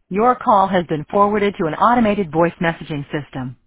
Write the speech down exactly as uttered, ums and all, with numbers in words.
Your call has been forwarded to an automated voice messaging system.